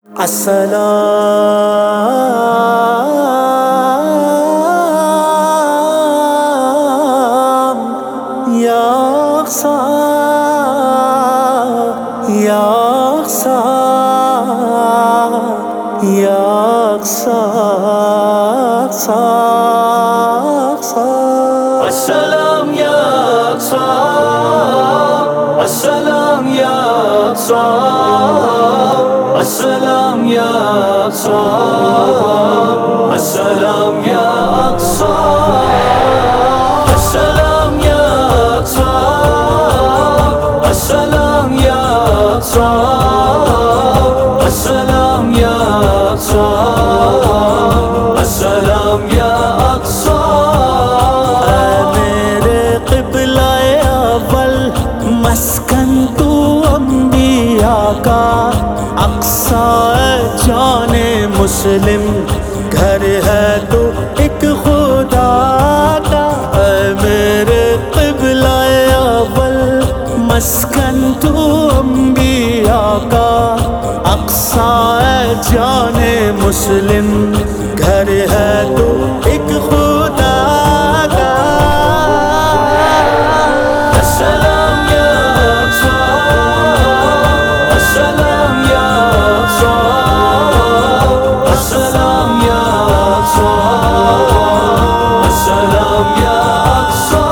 السلام یا اقصی یا اقصی یا اقصی السلام یا اقصی السلام یا اقصی السلام یا اقصی السلام یا اقصی السلام یا اقصی السلام یا اقصی السلام یا اقصی السلام یا اقصی اے میرے قبلہ اول مسکن تو انبیاء کا، اقصی جان مسلم گھر ہے تو ایک خدا کا۔ اے میرے قبلہ اول مسکن تو انبیاء کا، اقصی جان مسلم گھر ہے تو ایک خدا کا۔ السلام یا اقصی السلام یا اقصی السلام یا اقصی السلام یا اقصی۔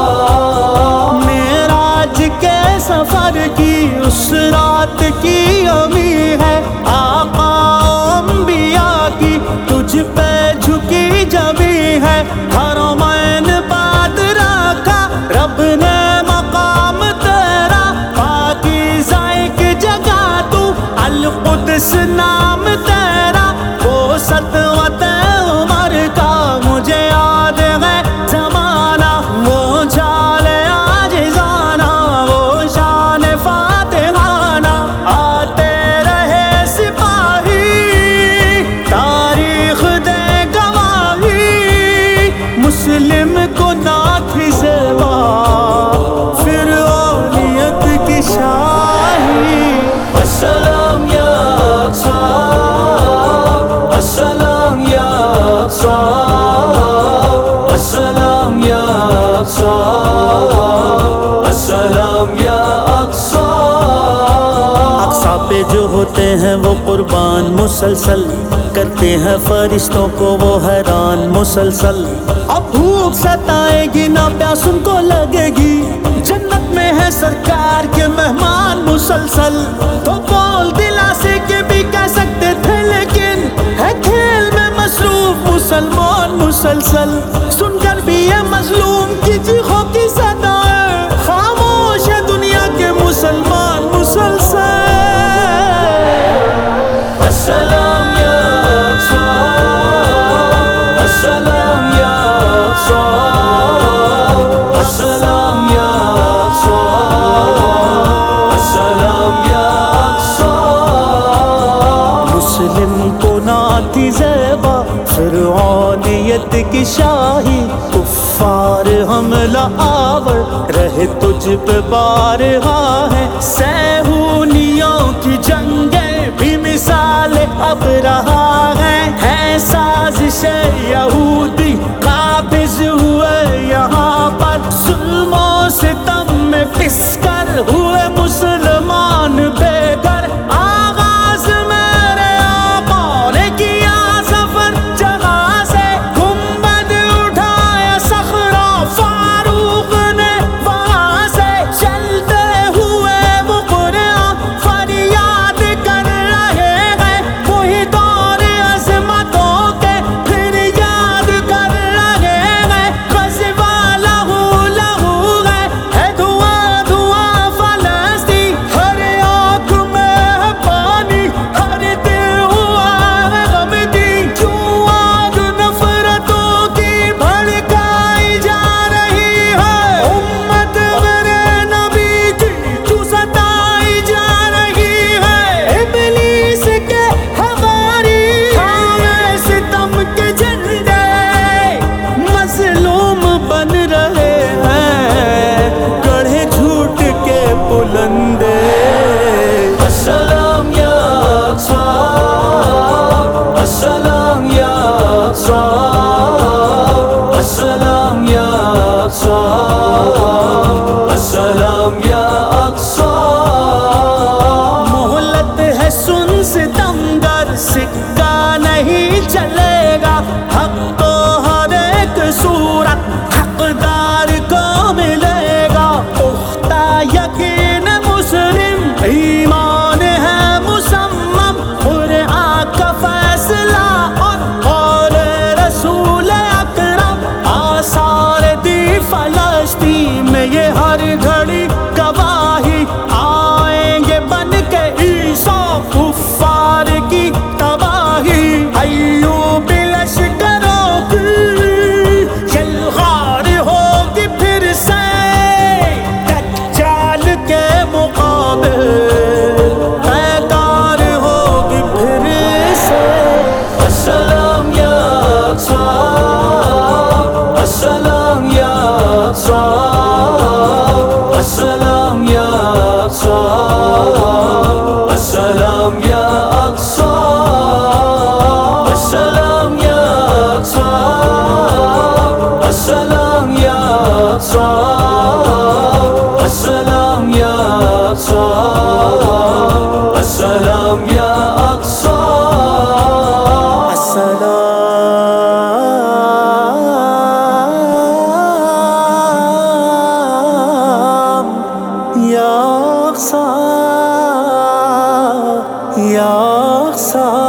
معراج کے سفر کی اس رات کی امی ہے آقا انبیاء کی، تجھ پہ جھکی جبی ہے حرمین باد رکھا رب نے مقام تیرا، پاکیزہ ایک جگہ تو القدس نام تیرا، وہ سطوت عمر کا مجھے یاد ہے زمانہ، وہ جال عاجزانہ وہ شان فاتحانہ، آتے رہے سپاہی تاریخ دے گواہی، مسلم کو نہ تھی زیبا فرعونیت کی شاہی۔ السلام یا اقصی السلام یا اقصی السلام یا اقصی السلام یا اقصی۔ اقصی پہ جو ہوتے ہیں وہ قربان مسلسل کرتے ہیں فرشتوں کو وہ حیران مسلسل، اب بھوک ستائے گی نہ پیاس ان کو لگے گی، جنت میں ہے سرکار کے مہمان مسلسل، تو بول دلانے کے بھی کہہ سکتے تھے لیکن ہے کھیل میں مصروف مسلمان مسلسل، سن کر بھی ہے مظلوم کی چیخوں کی صدائیں، خاموش ہے دنیا کے مسلمان مسلسل۔ السلام یا اقصی السلام یا اقصی السلام یا اقصی السلام یا اقصی۔ مسلم کو نہ تھی زیبا فرعونیت کی شاہی، کفار حملہ آور رہے تجھ پہ بارہا ہے، سیہونیوں کی جنگیں بھی مثال اب رہا ہے سازش یہودی قابض ہوئے یہاں پر، ظلم و ستم میں پس کر ہوئے مسلمان بے گھر، آغاز میرے آقا نے کیا سفر جہاں سے، گنبد اٹھایا صخرہ فاروق نے وہاں سے، چلتے ہوئے وہ قرآن فریاد کر رہے ہیں، وہی دور اقصی السلام یا اقصی السلام یا اقصی مہلت ہے سن ستمگر سکہ نہیں چلے گا حق تو ہر ایک صورت حقدار کو ملے گا پختہ یقین مسلم ایمان ہے مسمم قرآن کا فیصلہ اور قول رسول اکرم آثار دی فلسطین میں یہ ہر گھڑی گواہی آئیں گے بن کے عیسیٰ کفار کی تباہی ایوب لشکروں کی شلغار ہوگی پھر سے دجال کے مقابل بیکار ہوگی پھر سے السلام یا اقصی السلام یا اقصی السلام یا اقصی السلام یا اقصی السلام یا اقصی السلام یا اقصی السلام یا اقصی السلام یا اقصی السلام یا اقصی یا اقصی